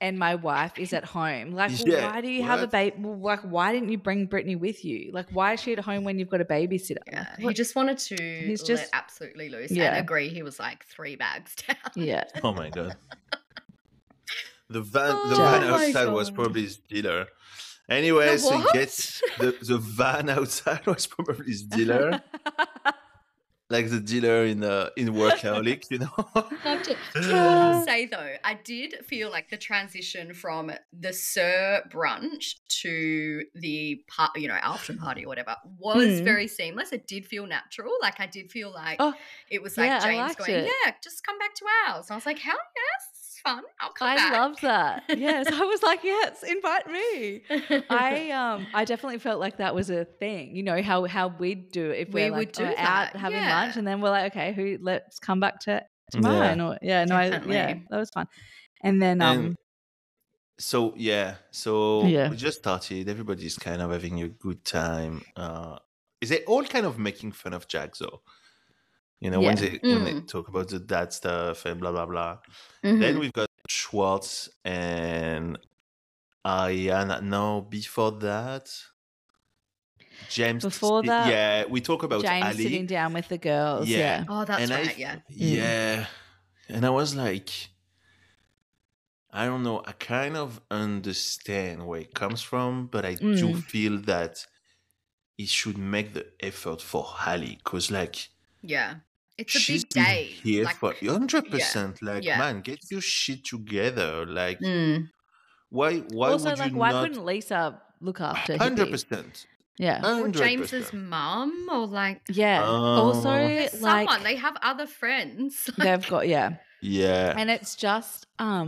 and my wife is at home. Like, Yeah, why do you have a baby? Like, why didn't you bring Brittany with you? Like, why is she at home when you've got a babysitter? Yeah, like, he just wanted to let absolutely loose and agree he was like 3 bags down. Yeah. Oh my God. The van outside was probably his dealer. Anyway, so he gets the van outside was probably his dealer. Like the dealer in Workaholic, you know. I will say though, I did feel like the transition from the Sir brunch to the after party or whatever was very seamless. It did feel natural. Like I did feel like it was like James going, just come back to ours. And I was like, hell yes. Fun. I'll come back. I love that. Yes, I was like, yes, invite me. I definitely felt like that was a thing. You know how we'd do it if we're like out having lunch, and then we're like, okay, let's come back to mine. Or that was fun. And then so we just started. Everybody's kind of having a good time. Is it all kind of making fun of Jack though? You know, when they talk about the dad stuff and blah blah blah. Then we've got Schwartz and Ariana. No, before that, James. Before that, we talk about James Ali sitting down with the girls. Yeah. Oh, that's right. Yeah. And I was like, I don't know. I kind of understand where it comes from, but I do feel that he should make the effort for Ali because, like, it's a big day. Here like, for 100%. Like, man, get your shit together. Like, why also, would like, you why not? couldn't Lisa look after 100%. Yeah. 100%. Or James's mum, or like also like someone they have other friends. They've got Yeah. And it's just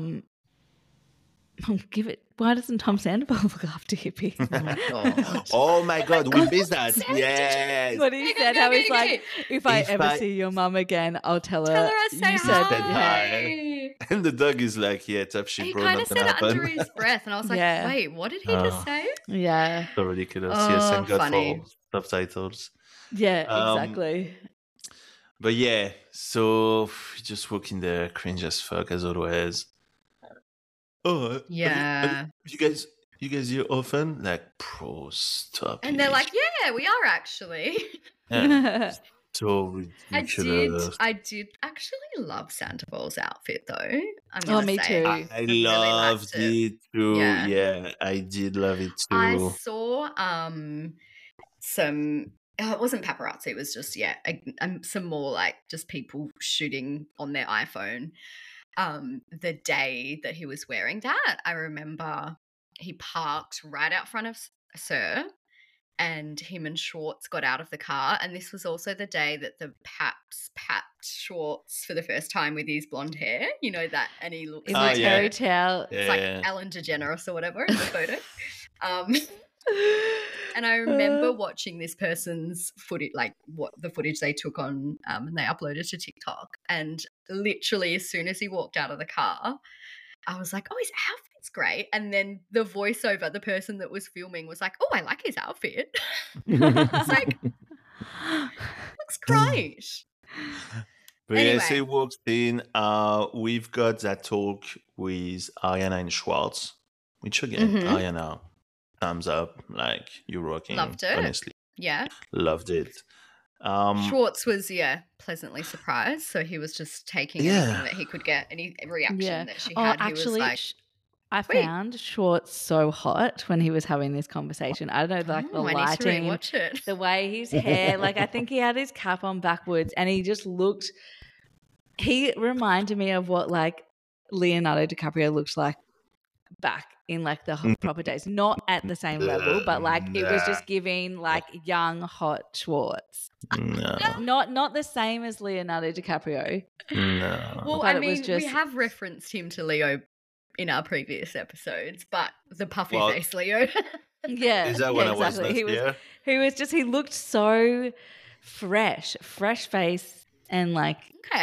give it. Why doesn't Tom Sandoval look after Hippie? Oh my God, we missed that. Yes. What he said, how he's like, if I ever see your mum again, I'll tell her I you said hi. And the dog is like, tough shit. He kind of said it under his breath, and I was like, wait, what did he just say? Yeah. So ridiculous. Yes, thank God for subtitles. Yeah, exactly. But yeah, so we just walk in there, cringe as fuck as always. Oh yeah. You guys hear often? Like, bro, stop. And they're like, yeah, we are actually. Yeah. So ridiculous. I did actually love Sandoval's outfit though. Me too. I loved it too. Yeah, I did love it too. I saw some. It wasn't paparazzi. It was just some more like just people shooting on their iPhone. The day that he was wearing that, I remember he parked right out front of Sir, and him and Schwartz got out of the car. And this was also the day that the Paps papped Schwartz for the first time with his blonde hair. You know that, and he looks like Terry Towel. It's like Ellen DeGeneres or whatever in the photo. And I remember watching this person's footage, like what the footage they took on, and they uploaded to TikTok. And literally, as soon as he walked out of the car, I was like, "Oh, his outfit's great." And then the voiceover, the person that was filming, was like, "Oh, I like his outfit." It's like, looks great. But anyway. Yes, he walks in. We've got that talk with Ariana and Schwartz, which again, Ariana. Thumbs up, like you're rocking. Loved it. Honestly. Yeah. Loved it. Schwartz was, pleasantly surprised. So he was just taking anything that he could get, any reaction that she had. Actually, he was like, I found Schwartz so hot when he was having this conversation. I don't know, like the lighting, the way his hair, like I think he had his cap on backwards and he just looked, he reminded me of what like Leonardo DiCaprio looks like back in like the proper days, not at the same level, but like it was just giving like young hot Schwartz. Not the same as Leonardo DiCaprio. No. Well, I mean, we have referenced him to Leo in our previous episodes, but the puffy face Leo. Yeah, is that what exactly. He looked so fresh face and like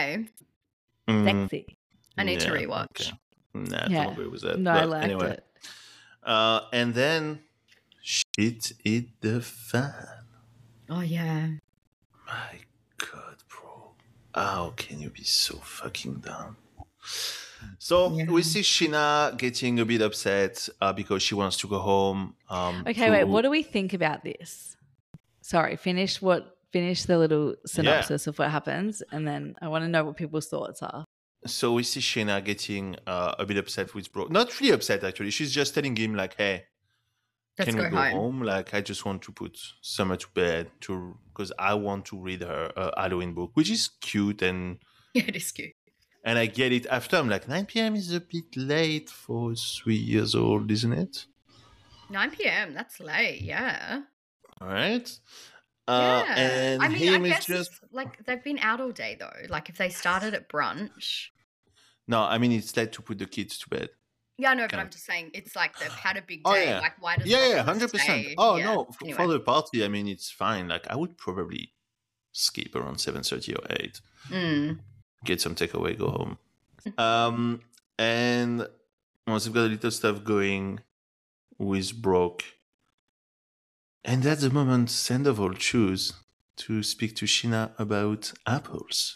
sexy. I need to rewatch. Okay. Nah, I don't agree with that. No, I liked it. And then shit hit the fan. Oh yeah. My God, bro. How can you be so fucking dumb? So we see Sheena getting a bit upset because she wants to go home. Wait. What do we think about this? Sorry, finish the little synopsis of what happens, and then I want to know what people's thoughts are. So we see Sheena getting a bit upset with Brooke. Not really upset, actually. She's just telling him, like, hey, can we go home? Like, I just want to put Summer to bed because I want to read her a Halloween book, which is cute. And yeah, it is cute. And I get it after. I'm like, 9 p.m. is a bit late for 3 years old, isn't it? 9 p.m. That's late, yeah. All right. Yeah. And I mean, I guess just like they've been out all day though. Like if they started at brunch. No, I mean it's late to put the kids to bed. Yeah, no, but I'm just saying it's like they've had a big day. Like why does 100%. Oh no, for the party, I mean it's fine. Like I would probably skip around 7:30 or 8. Get some takeaway, go home. And once we've got a little stuff going with Brooke. And that's the moment Sandoval choose to speak to Sheena about apples.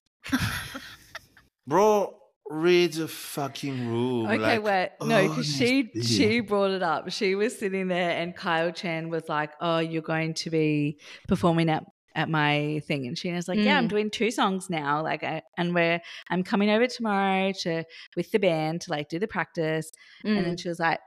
Bro, read the fucking room. Okay, wait. No, because she brought it up. She was sitting there and Kyle Chan was like, oh, you're going to be performing at my thing. And Sheena's like, yeah, I'm doing 2 songs now. Like, I'm coming over tomorrow with the band to like do the practice. And then she was like,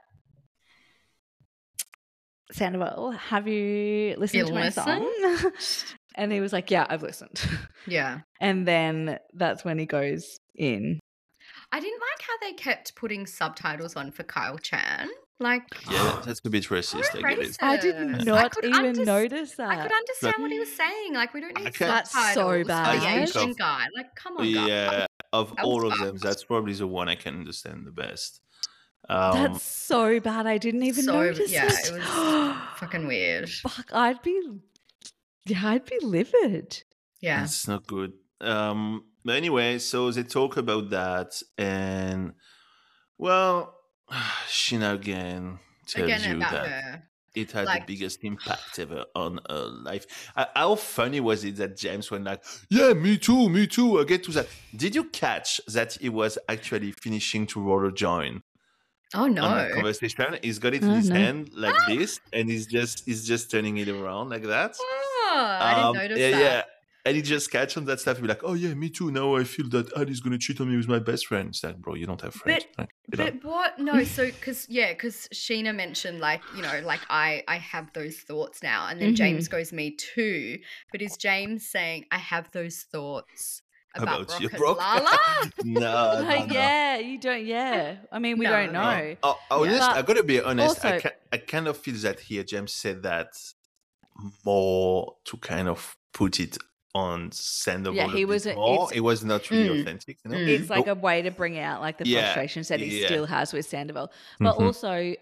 Sandoval, have you listened to my song? And he was like, yeah, I've listened. Yeah. And then that's when he goes in. I didn't like how they kept putting subtitles on for Kyle Chan. Like, yeah, that's a bit racist. I did not even notice that. I could understand what he was saying. Like, we don't need that's subtitles so bad. for the Asian guy. Like, come on, guys. Yeah, of all of them, that's probably the one I can understand the best. That's so bad. I didn't even notice it. Yeah, it was fucking weird. Fuck, I'd be livid. Yeah. That's not good. But anyway, so they talk about that, and well, Sheena again tells you that it had the biggest impact ever on her life. How funny was it that James went like, yeah, me too, I'll get to that. Did you catch that he was actually finishing to roll a joint? Oh no! On that conversation, he's got it in his hand like this, and he's just turning it around like that. Oh, I didn't notice that. Yeah, and he just catch on that stuff and be like, "Oh yeah, me too. Now I feel that Ali's gonna cheat on me with my best friend." It's like, bro, you don't have friends. But what? No, so because Sheena mentioned like I have those thoughts now, and then James goes, "Me too." But is James saying I have those thoughts about Brooke and Lala? No. Yeah, you don't. Yeah, I mean, we don't know. I gotta be honest. Also, I kind of feel that here James said that more to kind of put it on Sandoval. Yeah, he was. It was not really authentic. You know? It's like a way to bring out like the frustrations that he still has with Sandoval, but also,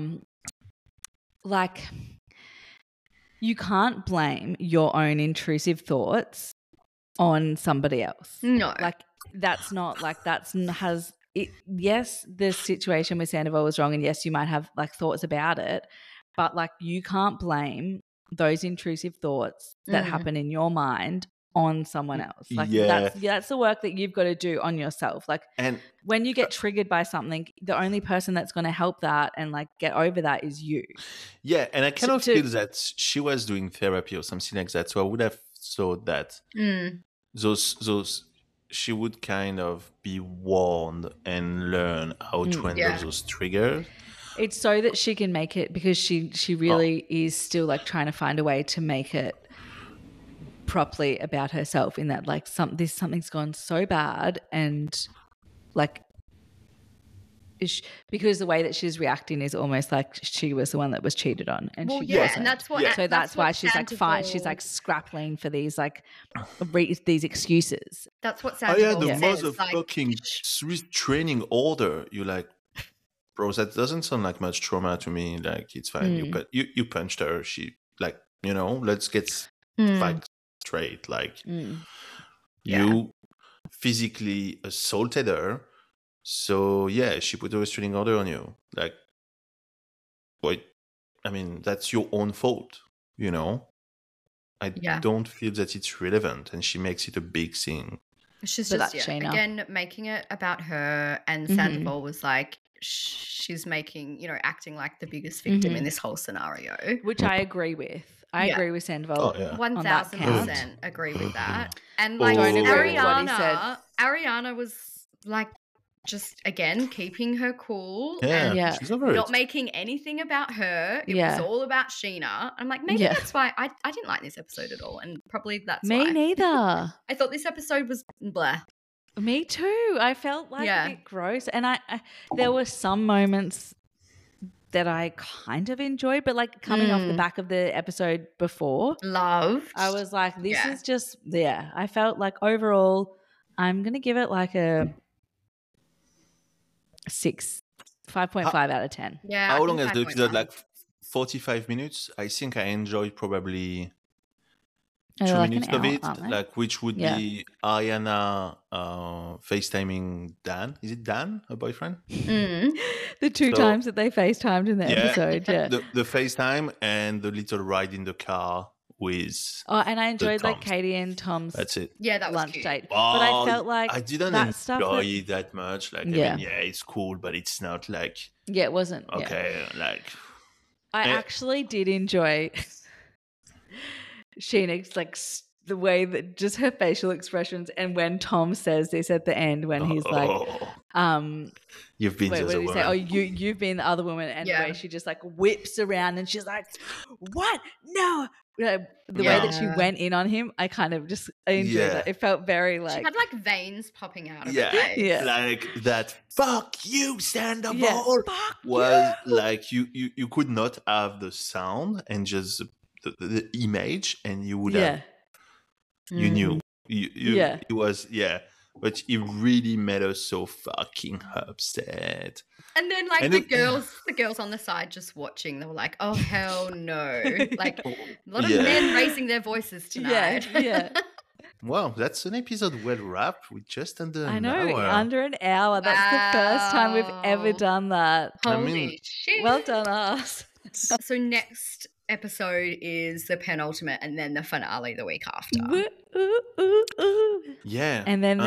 like, you can't blame your own intrusive thoughts on somebody else. No. Like that's not like yes, the situation with Sandoval was wrong and yes, you might have like thoughts about it, but like you can't blame those intrusive thoughts that happen in your mind on someone else. Like that's the work that you've got to do on yourself. Like when you get triggered by something, the only person that's going to help that and like get over that is you. Yeah, and I kind of feel that she was doing therapy or something like that, so I would have thought that those she would kind of be warned and learn how to handle those triggers. It's so that she can make it, because she really is still like trying to find a way to make it properly about herself, in that like something's gone so bad, and like because the way that she's reacting is almost like she was the one that was cheated on, and she wasn't. And that's what. So that's why she's like fine. She's like scrapping for these like these excuses. That's what Sandoval the motherfucking restraining order. You like, bro, that doesn't sound like much trauma to me. Like it's fine. You punched her. She like, let's get facts straight. Like you physically assaulted her. So, yeah, she put a restraining order on you. Like, I mean, that's your own fault, I don't feel that it's relevant, and she makes it a big thing. She's But just that's Sheena. again making it about her, and Sandoval was like, she's making, acting like the biggest victim in this whole scenario, which I agree with. I agree with Sandoval. 1000% agree with that. And Don't agree with what he said. Ariana was like just again keeping her cool and she's over not it. making anything about her. It was all about Sheena. I'm like, maybe that's why I didn't like this episode at all, and probably that's why. Me neither. I thought this episode was blah. Me too. I felt like a bit gross, and I there were some moments that I kind of enjoyed, but like coming off the back of the episode before, loved. I was like, this is just I felt like overall, I'm gonna give it like a 5.5 out of 10. Yeah. How long is the episode? Like 45 minutes. I think I enjoyed probably 2 minutes of it, like which would be Ariana FaceTiming Dan. Is it Dan, her boyfriend? The two times that they FaceTimed in the episode, the FaceTime and the little ride in the car with. Oh, and I enjoyed like Katie and Tom's. That's it. Yeah, that was lunch cute. date. Oh, but I felt like I didn't enjoy it that much. Like, I mean, it's cool, but it's not like. Yeah, it wasn't. Okay, like. I actually did enjoy Sheena's like the way that just her facial expressions, and when Tom says this at the end when he's like, you've been the other woman. Say, you've been the other woman, and the way she just like whips around and she's like, what? No. The way that she went in on him, I kind of just enjoyed that. It felt very like she had like veins popping out of her face. Yeah, like that. Fuck you, Sandoval. Was like you could not have the sound and just the image, and you would have. You knew. It was but it really made us so fucking upset. And then like the girls on the side just watching, they were like, oh hell no. Like a lot of men raising their voices tonight. Yeah. Wow, that's an episode well wrapped with just under an hour. I know, under an hour. That's the first time we've ever done that. Holy shit. Well done us. So next episode is the penultimate, and then the finale the week after. Yeah. And then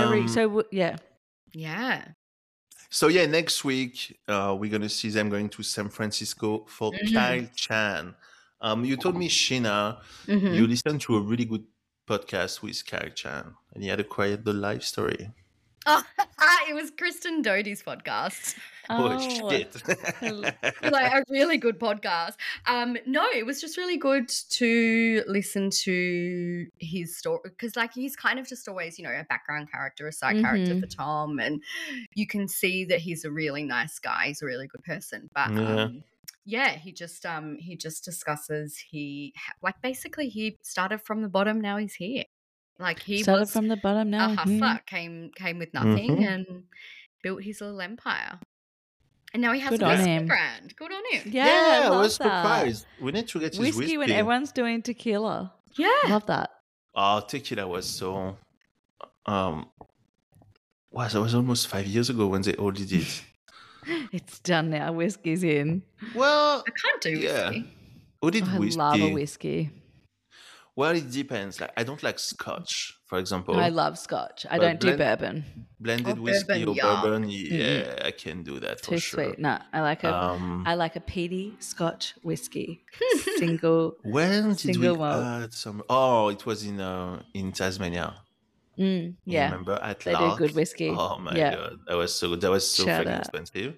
So next week we're gonna see them going to San Francisco for Kyle Chan. You told me, Sheena, you listened to a really good podcast with Kyle Chan, and he had acquired the life story. Oh, it was Kristen Doty's podcast. Oh shit! Like a really good podcast. No, it was just really good to listen to his story, because like he's kind of just always, a background character, a side character for Tom, and you can see that he's a really nice guy. He's a really good person, but he just discusses basically he started from the bottom, now he's here. Like he started was from the bottom, now a hustler, came with nothing and built his little empire. And now he has a whiskey brand. Good on him. Yeah, I was surprised. We need to get his whiskey when everyone's doing tequila. Yeah. Love that. Tequila was so that was almost 5 years ago when they all did it. It's done now. Whiskey's in. Well, I can't do whiskey. Who did whiskey? I love a whiskey. Well, it depends. Like, I don't like Scotch, for example. I love Scotch. I don't do bourbon. Blended whiskey or bourbon, I can do that for sure. Too sweet. No, I like a peaty Scotch whiskey. Single. When did we add some? Oh, it was in Tasmania. Yeah. Remember at they Lark? do good whiskey. Oh my god, that was so good. That was so fucking expensive.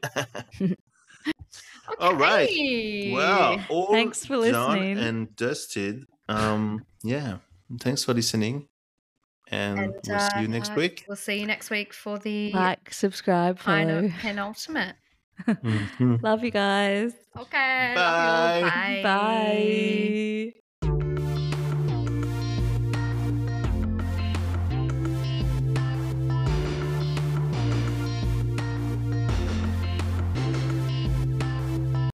All right. Well, all thanks for listening and dusted. Thanks for listening, and we'll see you next week. We'll see you next week for the subscribe, follow, penultimate. Love you guys. Okay. Bye. Love you. Bye. Bye.